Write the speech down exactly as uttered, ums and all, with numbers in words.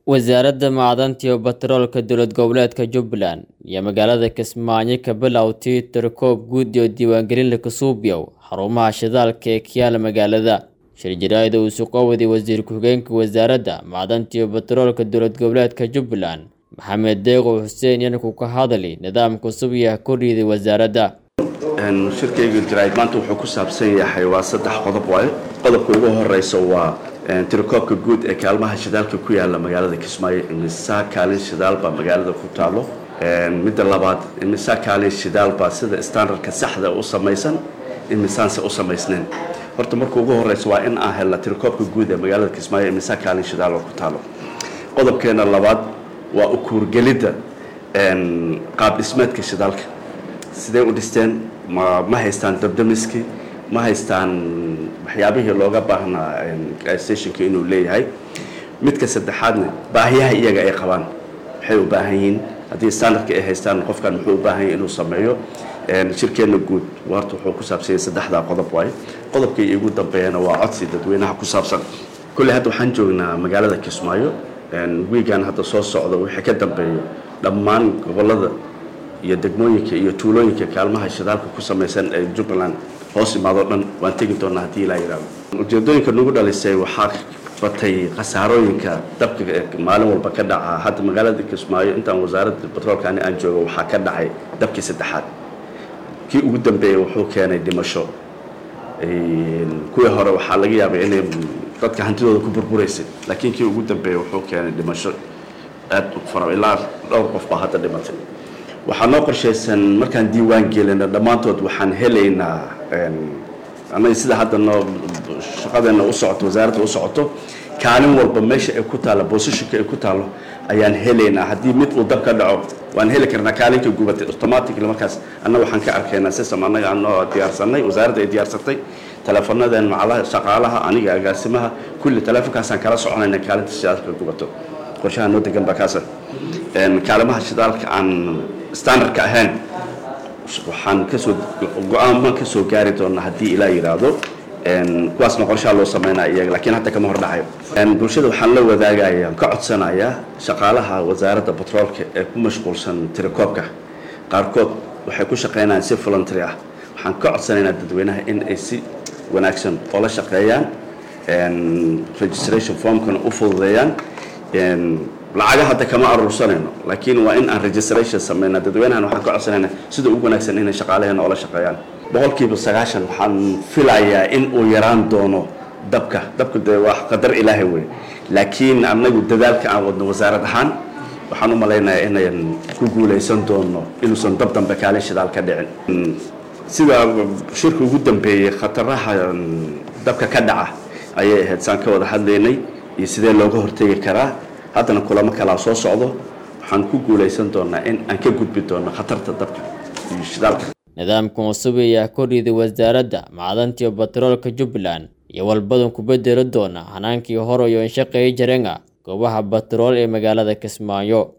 wasaaradda macdanta iyo batroolka dowlad goboleedka Jubbaland iyo magaalada Kismaayo ka bilowday tirkoob guud iyo diiwaangelin la kasuubiyo xarumaha shidaalka ee kiyaala magaalada shirjiraayada uu soo qowday wasiir ku-xigeenka wasaaradda macdanta iyo batroolka dowlad goboleedka Jubbaland Maxamed Deeqo Xuseen yanku ka hadlay nidaamka cusub iyo kordhiyay wasaaradda een shirkeyga jiraayad maanta wuxuu ku saabsan yahay waa saddex qodob waaye qodobka ugu horeysa waa tirkoobka guud ee kaalmaha shidaalka ku yaala magaalada Kismaayo imisa kaalin shidaal ba magaalada ku taalo een mid labaad imisa kaalin shidaal ba sida standardka saxda u samaysan imisaanse u samaysneen horta marka ugu horeysa waa in aan helno tirkoobka guud ee magaalada Kismaayo imisa kaalin shidaal ku taalo qodobkeena labaad waa u kuurgelida een qaab dhismeedka shidaalka sidee u dhisteen ma ma haystaan dabdamiski ma haystaan waxyaabihii looga baahnaa stationka inuu leeyahay midka saddexaadna baahiyaha iyaga ay qabaan waxay u baahan yihiin haddii standardka ay haystaan qofkan muxuu u baahan yahay inuu sameeyo shirkeena guud warta wuxuu ku saabsan saddexda qodob waay qodobka ugu dambeeyana waa codsi dadweynaha ku saabsan kulli hadda waxaan joognaa magaalada Kismaayo wiigan hadda soo socda wixii ka dambeeyo dhammaan gobolada iyo degmooyinka iyo tuulooyinka kaalmaha shidaalka ku samaysan ee Jubbaland hoos imaado dhan waan tagi doonaa hadii la yiraahdo ujeedooyinka nagu dhalisay waxaa batay khasaarooyinka dabka maalin walba ka dhaca hadda magaalada Kismaayo intaan wasaaradda batroolka aan joogo waxaa ka dhacay dabkii saddexaad kii ugu dambeeyay wuxuu keenay dhimasho een kuwa hore waxaa laga yaabay inay dadka hantidooda ku burbureysay laakiin kii ugu dambeeyay wuxuu keenay dhimasho aad u fara ilaa dhowr qof baa hadda dhimatay waxaan noo qorsheysan markaan diiwaan gelino dhamaantood waxaan helaynaa een ama sida hadda noo shaqadeena u socoto wasaaradda u socoto kaalin walba meesha ay ku taalo positionka ay ku taalo ayaan helaynaa haddii mid uu dab ka dhaco waan heli karnaa kaalinka gubatay automatically markaas annaga waxaan ka arkaynaa system annaga aan noo diyaarsanay wasaaradda ay diyaarsatay telefoonadeen macalaha shaqaalaha aniga agaasimaha kulli telefoonkaasaan kala soconaynaa kaalinta shidaalka gubato qorshaha noo degan baa kaasa een kaalmaha shidaalka aan standardka ahayn waxaan ka soo go'aan ka soo gaari doonaa hadii ilaa yiraahdo een kuwaasna qorshaha loo sameeynaa iyaga laakiin hadda kama hor dhacayo een bulshada waxaan la wadaagayaa ka codsanayaa shaqaalaha wasaaradda batroolka ee ku mashquulsan tirkoobka qaarkood waxay ku shaqeynayaan si voluntary ah waxaan ka codsanaynaa dadweynaha in ay si wanaagsan oo la shaqeeyaan een registration formkana u fududeeyaan een lacag hadda kama arursanayno laakiin waa in aan registration sameeyna dadweynaha waxaan ka codsanaynaa sida ugu wanaagsan in shaqaalaheena oo la shaqeeyaan boqolkiiba sagaashan waxaan filayaa in uu yaraan doono dabka dabka waa qadar ilaahay weey laakiin anagu dadaalka aan wadno wasaarad ahaan waxaan u maleynayaa inaan ku guuleysan doono inuusan dab dambe kaalin shidaal ka dhicin sida shirka ugu dambeeyay khataraha dabka ka dhaca ayay ahayd saan ka wada hadlaynay iyo sidee looga hortagi karaa haddana kulamo kala soo socdo waxaan ku guuleysan doonaa in aan ka gudbi doono khatarta dabka iyo shidaalka nidaamka cusub ee kordhiyay wasaaradda macdanta iyo batroolka Jubbaland iyo walbadan ku bedeli doona hanaankii hore iyo shaqeeyay jareanga goobaha batrool ee magaalada Kismaayo.